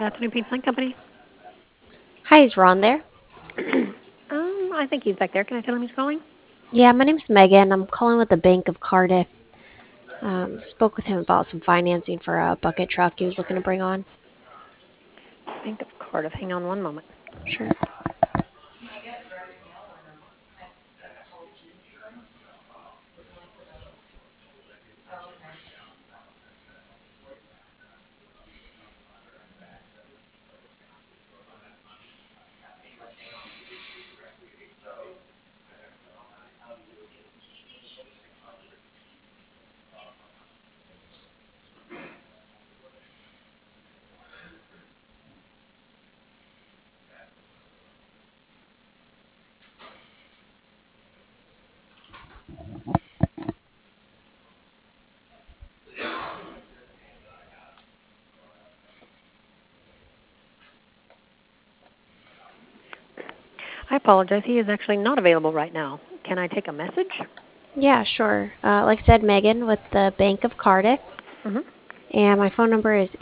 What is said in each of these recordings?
Afternoon Pizza and Company. Hi, is Ron there? I think he's back there. Can I tell him he's calling? Yeah, my name's Megan. I'm calling with the Bank of Cardiff. Spoke with him about some financing for a bucket truck he was looking to bring on. Bank of Cardiff. Hang on one moment. Sure. I apologize. He is actually not available right now. Can I take a message? Yeah, sure. Like I said, Megan with the Bank of Cardiff. Mm-hmm. And my phone number is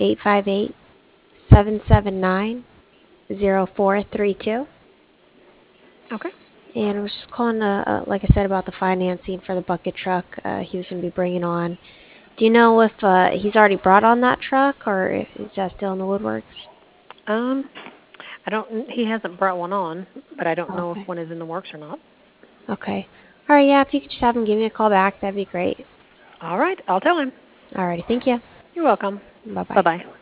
858-779-0432. Okay. And I was just calling, like I said, about the financing for the bucket truck he was going to be bringing on. Do you know if he's already brought on that truck or is that still in the woodworks? Um, I don't. He hasn't brought one on, but I don't know if Okay. one is in the works or not. Okay. All right, yeah, if you could just have him give me a call back, that'd be great. All right. I'll tell him. Alrighty, thank you. You're welcome. Bye Bye bye. bye.